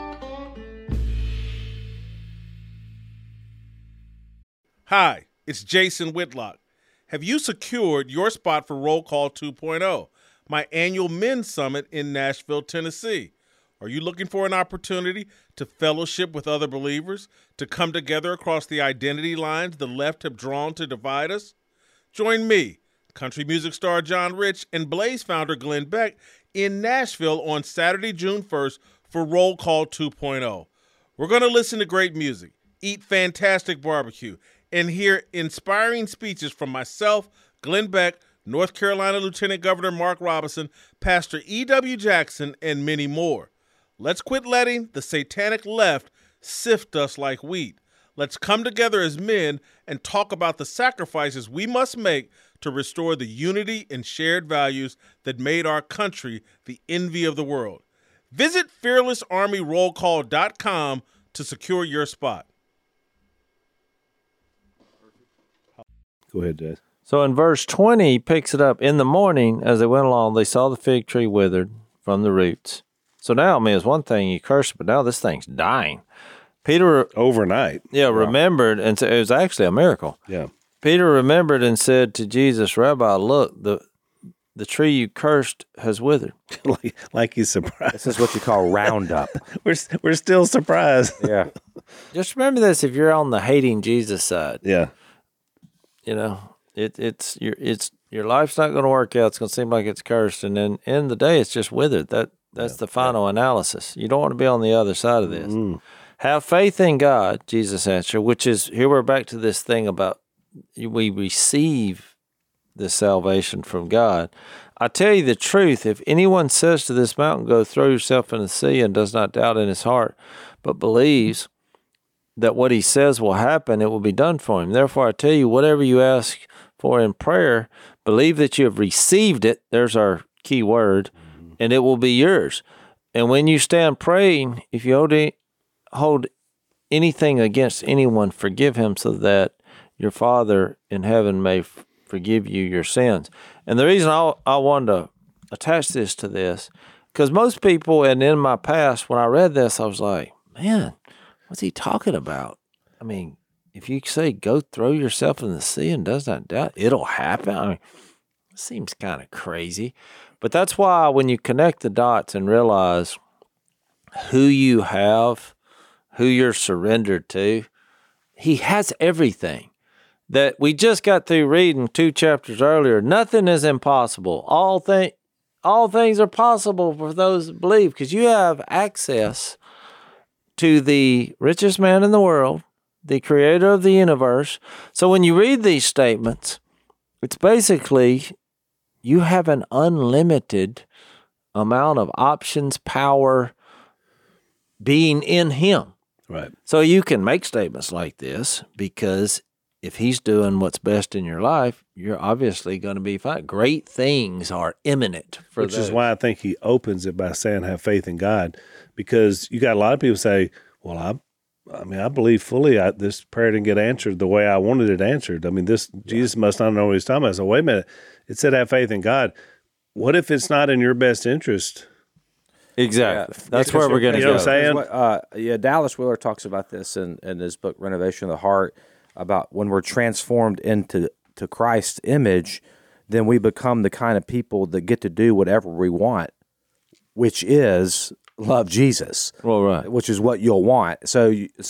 Hi, it's Jason Whitlock. Have you secured your spot for Roll Call 2.0, my annual men's summit in Nashville, Tennessee? Are you looking for an opportunity to fellowship with other believers, to come together across the identity lines the left have drawn to divide us? Join me, country music star John Rich, and Blaze founder Glenn Beck in Nashville on Saturday, June 1st for Roll Call 2.0. We're going to listen to great music, eat fantastic barbecue, and hear inspiring speeches from myself, Glenn Beck, North Carolina Lieutenant Governor Mark Robinson, Pastor E.W. Jackson, and many more. Let's quit letting the satanic left sift us like wheat. Let's come together as men and talk about the sacrifices we must make to restore the unity and shared values that made our country the envy of the world. Visit fearlessarmyrollcall.com to secure your spot. Go ahead, Jay. So in verse 20, he picks it up. In the morning, as they went along, they saw the fig tree withered from the roots. So now, I mean, it's one thing you curse, but now this thing's dying. Peter, Overnight. remembered, and so it was actually a miracle. Yeah. Peter remembered and said to Jesus, Rabbi, look, the tree you cursed has withered. like he's surprised. This is what you call roundup. We're still surprised. Yeah. Just remember this if you're on the hating Jesus side. Yeah. You know, it's your life's not going to work out. It's going to seem like it's cursed, and then in the day, it's just withered. That's the final analysis. You don't want to be on the other side of this. Mm-hmm. Have faith in God, Jesus answered, which is, here we're back to this thing about we receive the salvation from God. I tell you the truth, if anyone says to this mountain, go throw yourself in the sea, and does not doubt in his heart, but believes that what he says will happen, it will be done for him. Therefore, I tell you, whatever you ask for in prayer, believe that you have received it. There's our key word, and it will be yours. And when you stand praying, if you hold anything against anyone, forgive him, so that your Father in heaven may forgive you your sins. And the reason I wanted to attach this to this, because most people, and in my past, when I read this, I was like, man, what's he talking about? I mean, if you say, go throw yourself in the sea and does not doubt, it'll happen. I mean, it seems kind of crazy. But that's why when you connect the dots and realize who you have, who you're surrendered to, he has everything. That we just got through reading 2 chapters earlier. Nothing is impossible. All things are possible for those that believe, because you have access to the richest man in the world, the creator of the universe. So when you read these statements, it's basically you have an unlimited amount of options, power, being in him. Right. So you can make statements like this because if he's doing what's best in your life, you're obviously going to be fine. Great things are imminent for Which is why I think he opens it by saying, have faith in God, because you got a lot of people say, well, I believe fully this prayer didn't get answered the way I wanted it answered. I mean, Jesus must not know what he's talking about. So wait a minute. It said have faith in God. What if it's not in your best interest? Exactly. Yeah, that's where we're going to go. You know what I'm saying? Dallas Willard talks about this in his book, Renovation of the Heart, about when we're transformed into Christ's image, then we become the kind of people that get to do whatever we want, which is love Jesus. Well, right. Which is what you'll want. So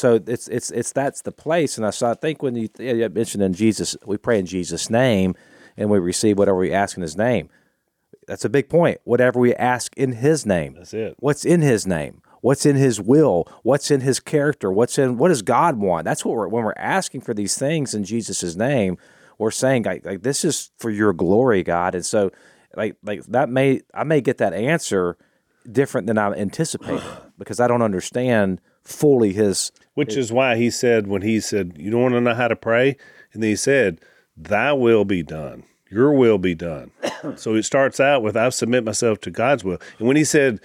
it's that's the place. And I think when you mentioned in Jesus, we pray in Jesus' name, and we receive whatever we ask in his name. That's a big point. Whatever we ask in his name. That's it. What's in his name? What's in his will? What's in his character? What does God want? That's what when we're asking for these things in Jesus' name, we're saying like this is for your glory, God. And so like that I may get that answer different than I'm anticipating because I don't understand fully his. Which is why he said, when he said, you don't want to know how to pray? And then he said, thy will be done. Your will be done. So it starts out with, I submit myself to God's will. And when he said,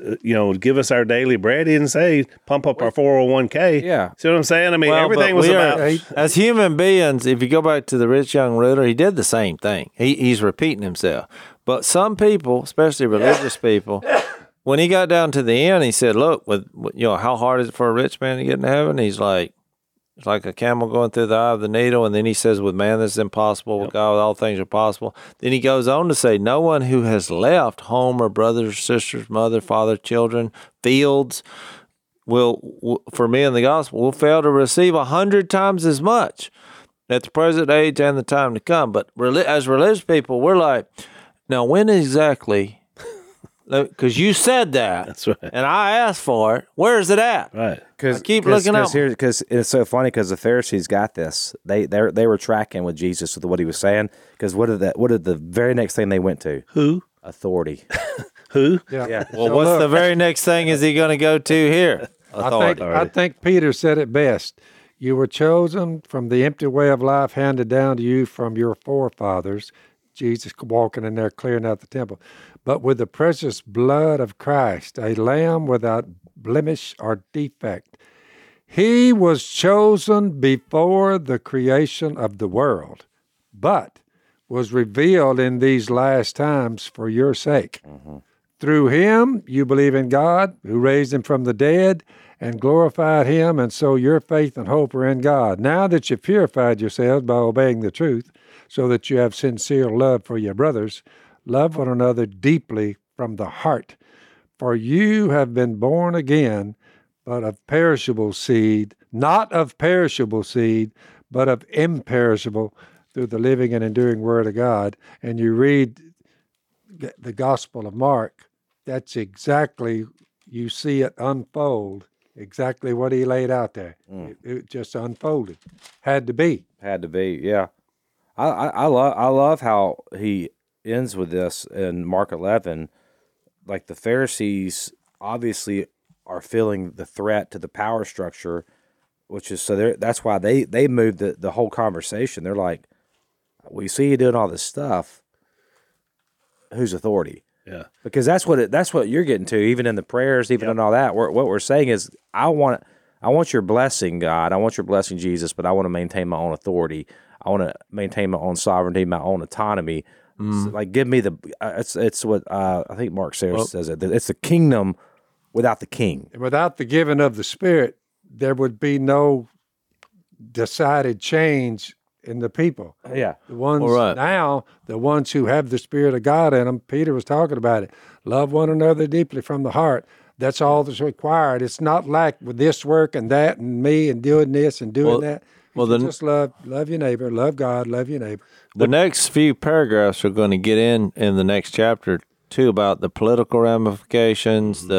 give us our daily bread, he didn't say pump up our 401k. Yeah. See what I'm saying? I mean, everything was about. As human beings, if you go back to the rich young ruler, he did the same thing. He's repeating himself. But some people, especially religious people, when he got down to the end, he said, look, how hard is it for a rich man to get into heaven? He's like, it's like a camel going through the eye of the needle. And then he says, with man, this is impossible. With God, all things are possible. Then he goes on to say, no one who has left home or brothers, sisters, mother, father, children, fields, will for me in the gospel, will fail to receive 100 times as much at the present age and the time to come. But as religious people, we're like, now when exactly because you said that. That's right. And I asked for it. Where is it at? Right. Because keep looking up. Because it's so funny because the Pharisees got this. They were tracking with Jesus with what he was saying. Because what did the very next thing they went to? Who? Authority. Who? Yeah. Well, what's the very next thing is he going to go to here? Authority. I think Peter said it best. You were chosen from the empty way of life handed down to you from your forefathers, Jesus walking in there clearing out the temple, but with the precious blood of Christ, a lamb without blemish or defect. He was chosen before the creation of the world, but was revealed in these last times for your sake. Mm-hmm. Through him, you believe in God, who raised him from the dead and glorified him, and so your faith and hope are in God. Now that you've purified yourselves by obeying the truth, so that you have sincere love for your brothers, love one another deeply from the heart. For you have been born again, but of perishable seed, not of perishable seed, but of imperishable, through the living and enduring Word of God. And you read the Gospel of Mark, that's exactly, you see it unfold, exactly what he laid out there. It just unfolded. Had to be, yeah. I love how he ends with this in Mark 11. Like the Pharisees obviously are feeling the threat to the power structure, which is that's why they moved the whole conversation. They're like, we see you doing all this stuff. Whose authority? Yeah, because that's what you're getting to, even in the prayers, even in all that. What we're saying is, I want your blessing, God. I want your blessing, Jesus, but I want to maintain my own authority. I want to maintain my own sovereignty, my own autonomy. So, like, give me it's what I think Mark says it. It's the kingdom without the king. Without the giving of the Spirit, there would be no decided change in the people. Yeah. The ones now, the ones who have the Spirit of God in them, Peter was talking about it. Love one another deeply from the heart. That's all that's required. It's not like with this work and that and me and doing this and doing that. Just love your neighbor, love God, love your neighbor. The next few paragraphs are going to get in the next chapter too about the political ramifications,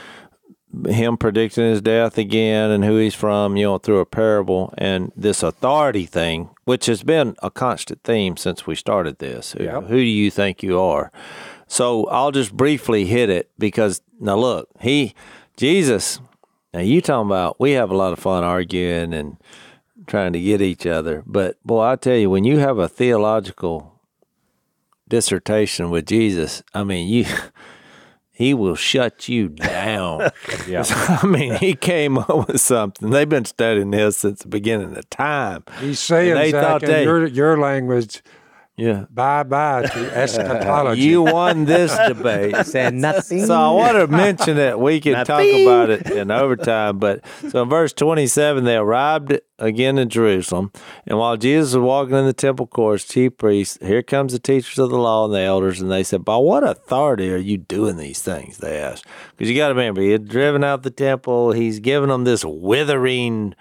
him predicting his death again and who he's from, through a parable, and this authority thing, which has been a constant theme since we started this. Yep. Who do you think you are? So I'll just briefly hit it because now look, Jesus, now you talking about we have a lot of fun arguing and trying to get each other, but boy, I tell you, when you have a theological dissertation with Jesus, I mean, he will shut you down. Yeah. I mean, he came up with something. They've been studying this since the beginning of time. He's saying, Zach, in your language, bye-bye to eschatology. You won this debate. Said nothing. So I want to mention that we can talk about it in overtime. But so in verse 27, they arrived again in Jerusalem. And while Jesus was walking in the temple courts, chief priests, here comes the teachers of the law and the elders. And they said, by what authority are you doing these things? They asked. Because you got to remember, he had driven out the temple. He's given them this withering,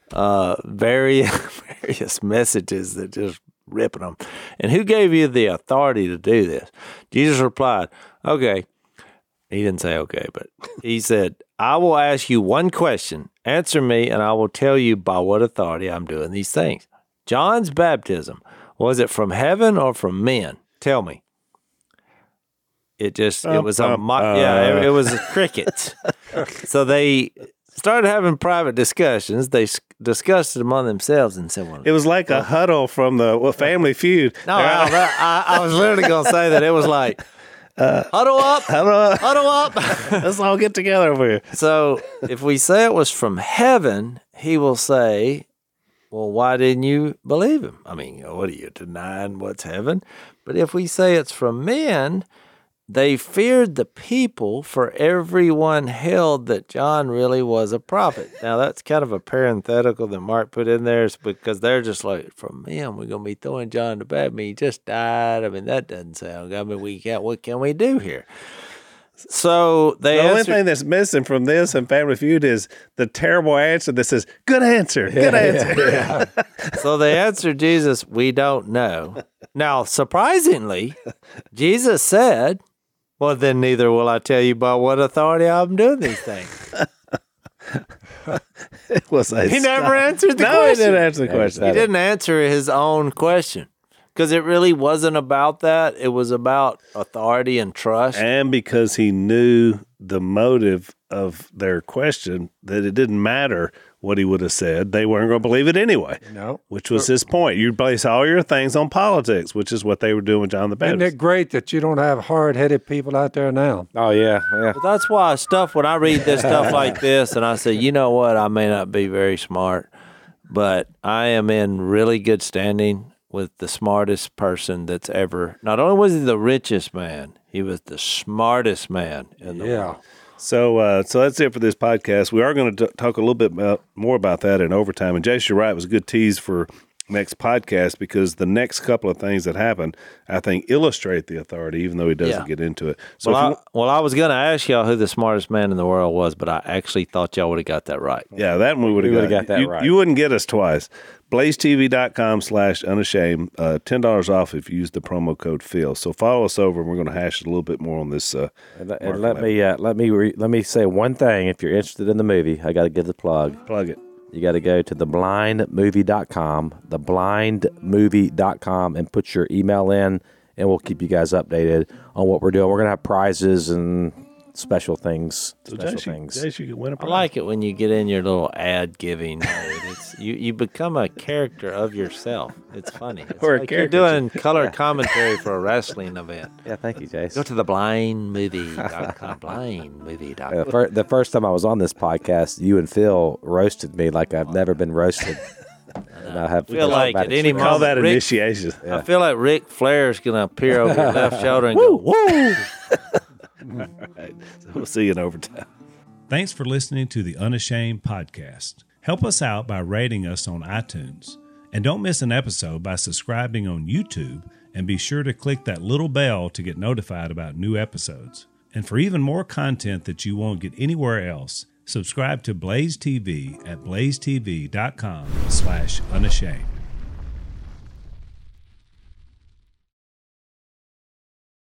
various messages that just ripping them. And who gave you the authority to do this? Jesus replied, okay. He didn't say okay, but he said, I will ask you one question. Answer me, and I will tell you by what authority I'm doing these things. John's baptism, was it from heaven or from men? Tell me. It was it was crickets. So they started having private discussions. They discussed it among themselves and said, well, it was like a huddle from the Family Feud. No, I was literally going to say that. It was like, huddle up. Let's all get together over here. So if we say it was from heaven, he will say, well, why didn't you believe him? I mean, what are you denying what's heaven? But if we say it's from men, they feared the people, for everyone held that John really was a prophet. Now, that's kind of a parenthetical that Mark put in there because they're just like, from him, we're going to be throwing John to bed. I mean, he just died. I mean, that doesn't sound good. I mean, what can we do here? So the only thing that's missing from this and Family Feud is the terrible answer that says, good answer, good answer. Yeah. So they answered Jesus, we don't know. Now, surprisingly, Jesus said, Well, then neither will I tell you by what authority I'm doing these things. It was He never answered the No, question. he didn't answer the question. He didn't answer his own question because it really wasn't about that. It was about authority and trust. And because he knew the motive of their question, that it didn't matter what he would have said. They weren't going to believe it anyway. No. Which was his point. You base all your things on politics, which is what they were doing with John the Isn't Baptist. it great that you don't have hard-headed people out there now? Oh yeah. But that's why when I read this stuff like this and I say, you know what, I may not be very smart, but I am in really good standing with the smartest person that's ever, not only was he the richest man, he was the smartest man in the world. So that's it for this podcast. We are going to talk a little bit more about that in overtime. And Jace, you're right. It was a good tease for next podcast because the next couple of things that happen, I think, illustrate the authority, even though he doesn't get into it. So I was going to ask y'all who the smartest man in the world was, but I actually thought y'all would have got that right. Yeah, that one we would have got that right. You wouldn't get us twice. BlazeTV.com/unashamed. $10 off if you use the promo code Phil. So follow us over, and we're going to hash it a little bit more on this. And let me say one thing. If you're interested in the movie, I got to give the plug. Plug it. You got to go to theblindmovie.com, theblindmovie.com, and put your email in, and we'll keep you guys updated on what we're doing. We're going to have prizes and special things. Jace, you can win a I prize. like it when you get in your little ad giving mode. It's you become a character of yourself. It's funny. It's Or a like you're character. doing color commentary for a wrestling event. Yeah, thank you, Jace. Go to theblindmovie.com. Blindmovie.com. The first time I was on this podcast, you and Phil roasted me like I've never been roasted. And I feel like at any We call that Rick- initiation. I feel like Ric Flair's going to appear over your left shoulder and go, woo! All right. So we'll see you in overtime. Thanks for listening to the Unashamed Podcast. Help us out by rating us on iTunes. And don't miss an episode by subscribing on YouTube, and be sure to click that little bell to get notified about new episodes. And for even more content that you won't get anywhere else, subscribe to Blaze TV at blazetv.com/unashamed.